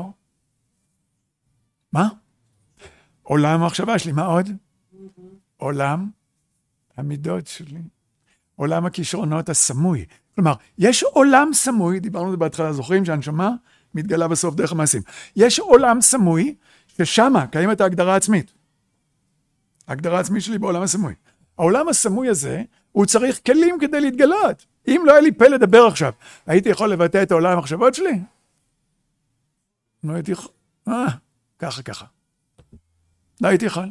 מה? עולם המחשבה שלי, מה עוד? עולם המידות שלי. עולם הכישרונות הסמוי. כלומר, יש עולם סמוי, דיברנו על זה בהתחלה, זוכרים שהנשמה מתגלה בסוף דרך המעשים. יש עולם סמוי, ששמה קיימת ההגדרה העצמית. ההגדרה העצמית שלי בעולם הסמוי. העולם הסמוי הזה, הוא צריך כלים כדי להתגלות. אם לא היה לי פה לדבר עכשיו, הייתי יכול לבטא את העולם המחשבות שלי? לא הייתי יכול. ככה. לא הייתי יכול.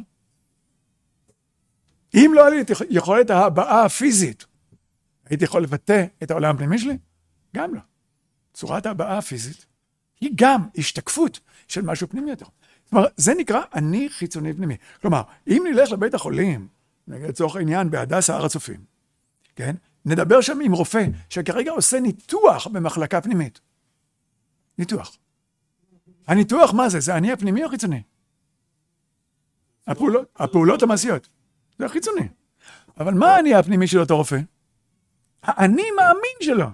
אם לא היה לי יכולת ההבעה הפיזית, הייתי יכול לבטא את העולם הפנימי שלי? גם לא. צורת ההבעה הפיזית היא גם השתקפות של משהו פנימי יותר. זאת אומרת, זה נקרא אני חיצוני פנימי. כלומר, אם נלך לבית החולים, נגיד לצורך העניין בהדסה הר הצופים, כן? נדבר שם עם רופא שכרגע עושה ניתוח במחלקה פנימית. ניתוח. הניתוח מה זה? זה אני הפנימי או חיצוני? הפעולות המעשיות. זה החיצוני. אבל מה אני הפנימי של אותו רופא? האני מאמין שלו.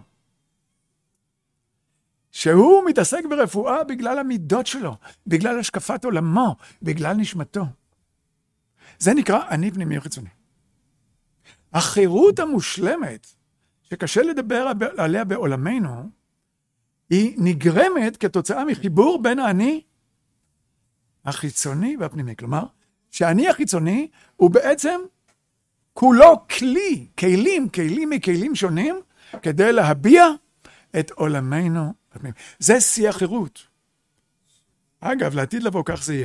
שהוא מתעסק ברפואה בגלל המידות שלו, בגלל השקפת עולמו, בגלל נשמתו. זה נקרא אני פנימי וחיצוני. החירות המושלמת, שקשה לדבר עליה בעולמנו, היא נגרמת כתוצאה מחיבור בין האני החיצוני והפנימי. כלומר, שהאני החיצוני הוא בעצם כולו כלים מכלים שונים, כדי להביע את עולמנו הפנימי. זה שיא החירות. אגב, לעתיד לבוא כך זה יהיה.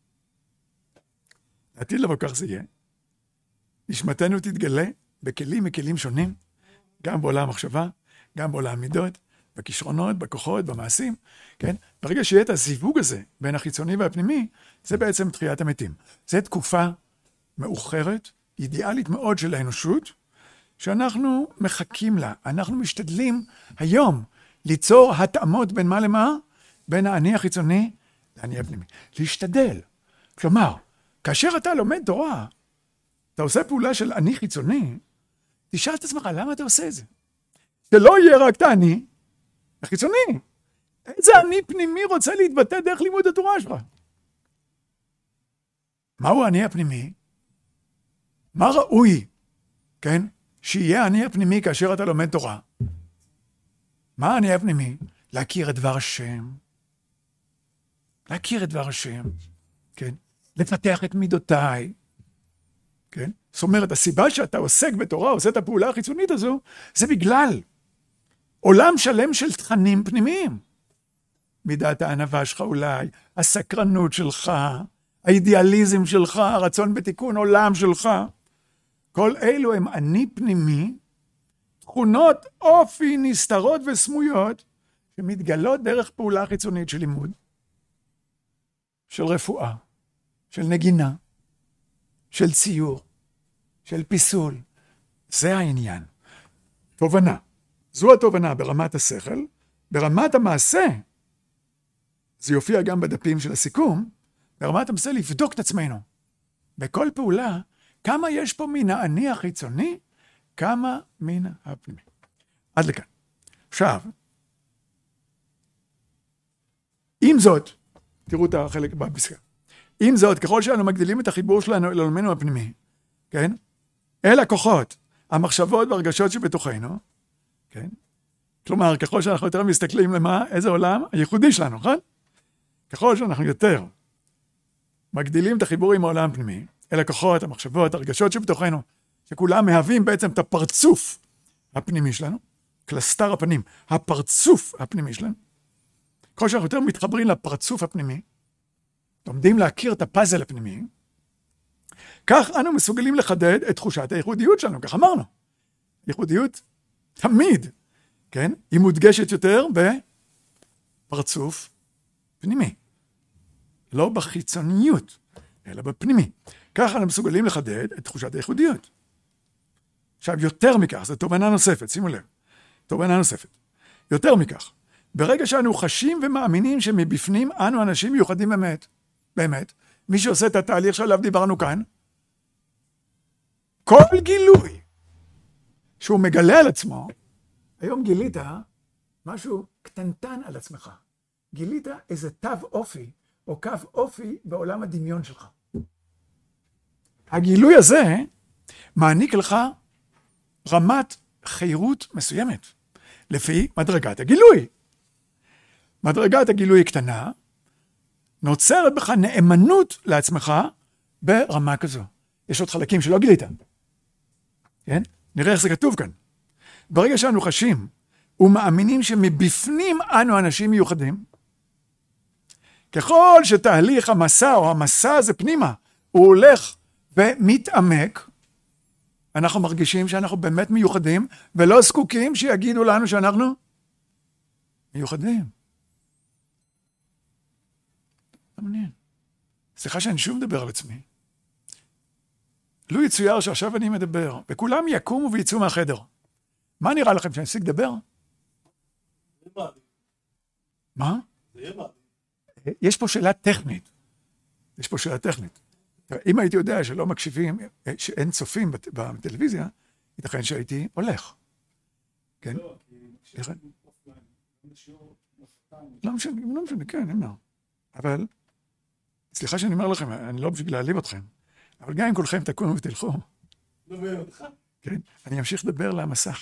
לעתיד לבוא כך זה יהיה. נשמתנו תתגלה בכלים מכלים שונים, גם בעולם המחשבה, גם בעולם המידות, בכישרונות, בכוחות, במעשים, כן? ברגע שיהיה את הזיווג הזה בין החיצוני והפנימי, זה בעצם תחיית המתים. זו תקופה מאוחרת, אידיאלית מאוד של האנושות, שאנחנו מחכים לה. אנחנו משתדלים היום ליצור התאמות בין מה למה? בין האני החיצוני לאני הפנימי. להשתדל. כלומר, כאשר אתה לומד תורה, אתה עושה פעולה של אני חיצוני, תשאל את עצמך, למה אתה עושה את זה? זה לא יהיה רק את האני החיצוני. איזה אני פנימי רוצה להתבטא דרך לימוד התורה שלך? מהו האני הפנימי? מה ראוי, כן? שיהיה האני הפנימי כאשר אתה לומד תורה. מה האני הפנימי? להכיר את דבר השם. להכיר את דבר השם, כן? לפתח את מידותיי, כן? זאת אומרת, הסיבה שאתה עוסק בתורה, עושה את הפעולה החיצונית הזו, זה בגלל עולם שלם של תכנים פנימיים. מידת הענווה שלך אולי, הסקרנות שלך, האידיאליזם שלך, הרצון בתיקון עולם שלך. כל אלו הם אני פנימי, תכונות אופי נסתרות וסמויות, שמתגלות דרך פעולה חיצונית של לימוד, של רפואה, של נגינה, של ציור, של פיסול. זה העניין. תובנה. זו התובנה ברמת השכל, ברמת המעשה, זה יופיע גם בדפים של הסיכום, ברמת המעשה לבדוק את עצמנו. בכל פעולה, כמה יש פה מן האני החיצוני, כמה מן הפנימי. עד לכאן. עכשיו, עם זאת, תראו את החלק בפסקה. עם זאת, ככל שאנו מגדילים את החיבור שלנו אל עולמנו הפנימי, כן? אל הכוחות המחשבות והרגשות שבתוכנו, כן? כלומר, ככל שאנחנו יותר מסתכלים איזה עולם הייחודי שלנו, נכון? ככל שאנחנו יותר מגדילים את החיבור עם העולם הפנימי, אל הכוחות, המחשבות, הרגשות שבתוכנו, שכולם מהווים בעצם את הפרצוף הפנימי שלנו, קלסטר הפנים, הפרצוף הפנימי שלנו. ככל שאנחנו יותר מתחברים לפרצוף הפנימי, לומדים להכיר את הפאזל הפנימי, כך אנו מסוגלים לחדד את תחושת הייחודיות שלנו, כך אמרנו. ייחודיות תמיד, כן? היא מודגשת יותר בפרצוף פנימי. לא בחיצוניות, אלא בפנימי. כך אנו מסוגלים לחדד את תחושת הייחודיות. עכשיו, יותר מכך, זו תובנה נוספת, שימו לב. תובנה נוספת. יותר מכך, ברגע שאנו חשים ומאמינים שמבפנים אנו אנשים מיוחדים באמת, באמת, מי שעושה את התהליך שעליו דיברנו כאן, כל גילוי שהוא מגלה על עצמו, היום גילית משהו קטנטן על עצמך. גילית איזה תו אופי, או קו אופי בעולם הדמיון שלך. הגילוי הזה מעניק לך רמת חירות מסוימת, לפי מדרגת הגילוי. מדרגת הגילוי קטנה, נוצרת בך נאמנות לעצמך ברמה כזו. יש עוד חלקים שלא גילית. כן? נראה איך זה כתוב כאן. ברגע שאנו חשים ומאמינים שמבפנים אנו אנשים מיוחדים, ככל שתהליך המסע או המסע הזה פנימה, הוא הולך ומתעמק, אנחנו מרגישים שאנחנו באמת מיוחדים, ולא זקוקים שיגידו לנו שאנחנו מיוחדים. מעניין. סליחה שאני שוב מדבר על עצמי. לו יצויר שעכשיו אני מדבר, וכולם יקומו ויצאו מהחדר. מה נראה לכם שאני אפסיק לדבר? מה? יש פה שאלה טכנית. יש פה שאלה טכנית. אם הייתי יודע שלא מקשיבים, שאין צופים בטלוויזיה, ייתכן שהייתי הולך. כן? לא משנה, כן, אין מה. אבל, סליחה שאני אומר לכם, אני לא בשביל להעליב אתכם, אבל גם אם כולכם תקומו ותלכו, כן, אני אמשיך לדבר למסך.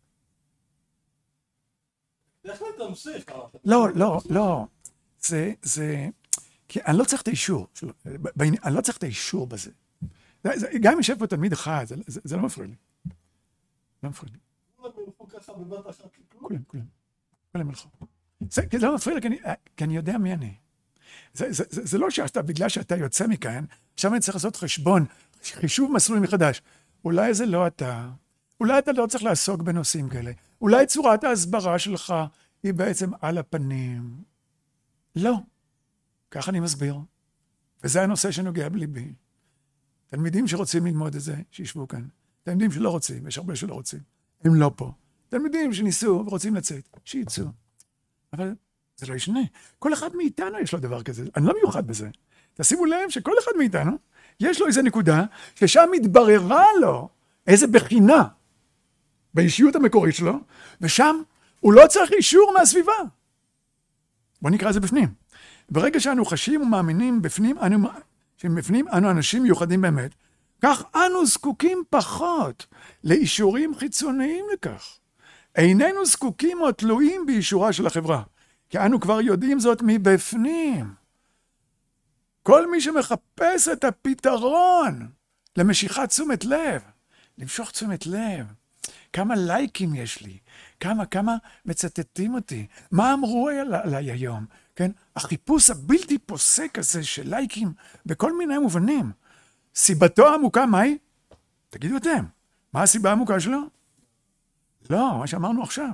איך אתה תמשיך? לא. זה... כי אני לא צריך את האישור. אני לא צריך את האישור בזה. גם אם יושב פה תלמיד אחד, זה לא מפריע לי. לא מפריע לי. כולם ילכו ככה בבת אחת. כולם ילכו. זה לא מפריע לי, כי אני יודע מי אני. זה לא בגלל שאתה יוצא מכאן, עכשיו אני צריך לעשות חשבון, חישוב מסלול מחדש. אולי זה לא אתה. אולי אתה לא צריך לעסוק בנושאים כאלה. אולי צורת ההסברה שלך היא בעצם על הפנים. לא. כך אני מסביר. וזה הנושא שנוגע בליבי. תלמידים שרוצים ללמוד את זה, שישבו כאן. תלמידים שלא רוצים, יש הרבה שלא רוצים. הם לא פה. תלמידים שניסו ורוצים לצאת, שיצאו. אבל זה לא ישנה. כל אחד מאיתנו יש לו דבר כזה. אני לא מיוחד בזה. תשימו לב שכל אחד מאיתנו, יש לו איזו נקודה, ששם מתבררה לו איזו בחינה באישיות המקורית שלו, ושם הוא לא צריך אישור מהסביבה. בוא נקרא את זה בפנים. ברגע שאנו חשים ומאמינים שבפנים אנו אנשים מיוחדים באמת, כך אנו זקוקים פחות לאישורים חיצוניים לכך. איננו זקוקים או תלויים באישורה של החברה, כי אנו כבר יודעים זאת מבפנים. כל מי שמחפש את הפתרון למשיכת תשומת לב, למשוך תשומת לב, כמה לייקים יש לי, כמה מצטטים אותי, מה אמרו עליי היום, כן? החיפוש הבלתי פוסק הזה של לייקים בכל מיני מובנים. סיבתו העמוקה, מהי? תגידו אתם, מה הסיבה העמוקה שלו? לא, מה שאמרנו עכשיו.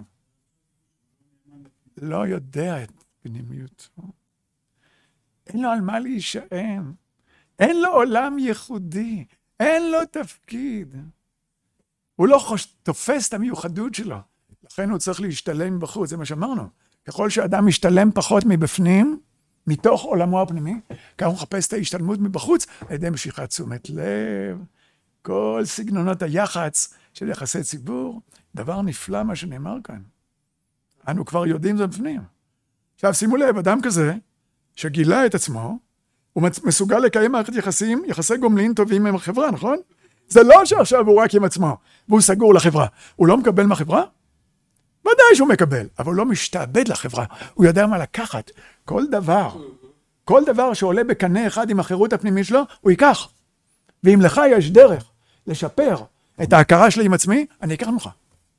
לא יודע את פנימיות. אין לו על מה להישען. אין לו עולם ייחודי. אין לו תפקיד. הוא לא תופס את המיוחדות שלו. לכן הוא צריך להשתלם בחוץ, זה מה שאמרנו. ככל שאדם משתלם פחות מבפנים, מתוך עולמו הפנימי, כך הוא מחפש את ההשתלמות מבחוץ, על ידי משיכת תשומת לב, כל סגנונות היח"צ של יחסי ציבור, דבר נפלא מה שנאמר כאן. אנו כבר יודעים זה בפנים. עכשיו שימו לב, אדם כזה, שגילה את עצמו, הוא מסוגל לקיים מערכת יחסים, יחסי גומלין טובים עם החברה, נכון? זה לא שעכשיו הוא רק עם עצמו, והוא סגור לחברה. הוא לא מקבל מהחברה? ודאי שהוא מקבל, אבל הוא לא משתעבד לחברה. הוא יודע מה לקחת. כל דבר שעולה בקנה אחד עם החירות הפנימית שלו, הוא ייקח. ואם לך יש דרך לשפר את ההכרה שלי עם עצמי, אני אקח ממך.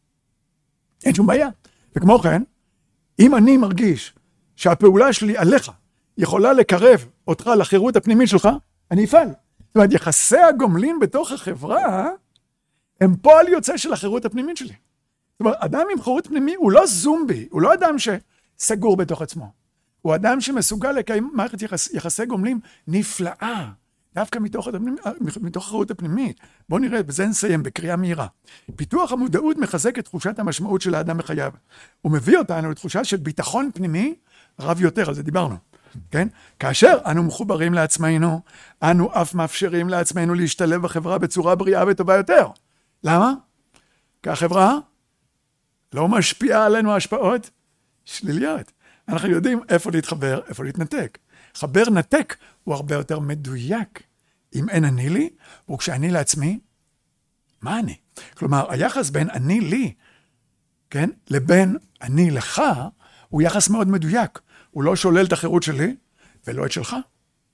אין שום בעיה. וכמו כן, אם אני מרגיש שהפעולה שלי עליך יכולה לקרב אותך לחירות הפנימית שלך, אני אפעל. זאת אומרת, יחסי הגומלין בתוך החברה הם פועל יוצא של החירות הפנימית שלי. זאת אומרת, אדם עם חירות פנימית הוא לא זומבי, הוא לא אדם שסגור בתוך עצמו. הוא אדם שמסוגל לקיים מערכת יחסי גומלין נפלאה, דווקא מתוך החירות הפנימית. בואו נראה, בזה נסיים בקריאה מהירה. פיתוח המודעות מחזק את תחושת המשמעות של האדם בחייו. הוא מביא אותנו לתחושה של ביטחון פנימי רב יותר, על זה דיברנו. כן? כאשר אנו מחוברים לעצמנו, אנו אף מאפשרים לעצמנו להשתלב בחברה בצורה בריאה וטובה יותר. למה? כי החברה לא משפיעה עלינו השפעות שליליות. אנחנו יודעים איפה להתחבר, איפה להתנתק. חבר נתק הוא הרבה יותר מדויק. אם אין אני לי, וכשאני לעצמי, מה אני? כלומר, היחס בין אני לי, כן, לבין אני לך, הוא יחס מאוד מדויק. הוא לא שולל את החירות שלי, ולא את שלך.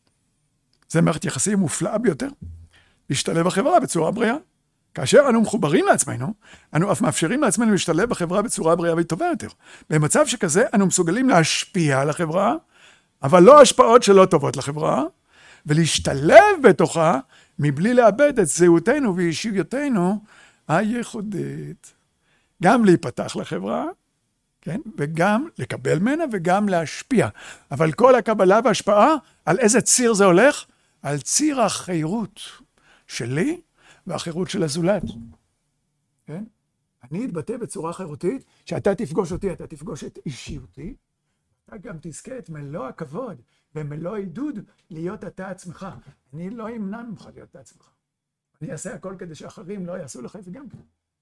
זה מערכת יחסים מופלאה ביותר. להשתלב בחברה בצורה בריאה. כאשר אנו מחוברים לעצמנו, אנו אף מאפשרים לעצמנו להשתלב בחברה בצורה בריאה וטובה יותר. במצב שכזה, אנו מסוגלים להשפיע על החברה, אבל לא השפעות שלא טובות לחברה, ולהשתלב בתוכה, מבלי לאבד את זהותנו ואישיותנו הייחודית. גם להיפתח לחברה, כן? וגם לקבל ממנה וגם להשפיע. אבל כל הקבלה וההשפעה, על איזה ציר זה הולך? על ציר החירות שלי והחירות של הזולת. כן? אני אתבטא בצורה חירותית, שאתה תפגוש אותי, אתה תפגוש את אישיותי, אתה גם תזכה את מלוא הכבוד ומלוא העידוד להיות אתה עצמך. אני לא אמנע ממך להיות אתה עצמך. אני אעשה הכל כדי שאחרים לא יעשו לך את זה גם כן.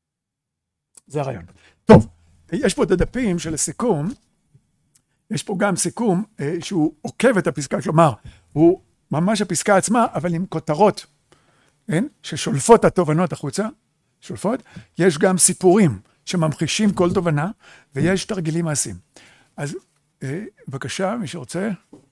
זה הרעיון. טוב. יש פה את הדפים של הסיכום, יש פה גם סיכום שהוא עוקב את הפסקה, כלומר, הוא ממש הפסקה עצמה, אבל עם כותרות, כן? ששולפות התובנות החוצה, שולפות, יש גם סיפורים שממחישים כל תובנה, ויש תרגילים מעשיים. אז בבקשה, מי שרוצה.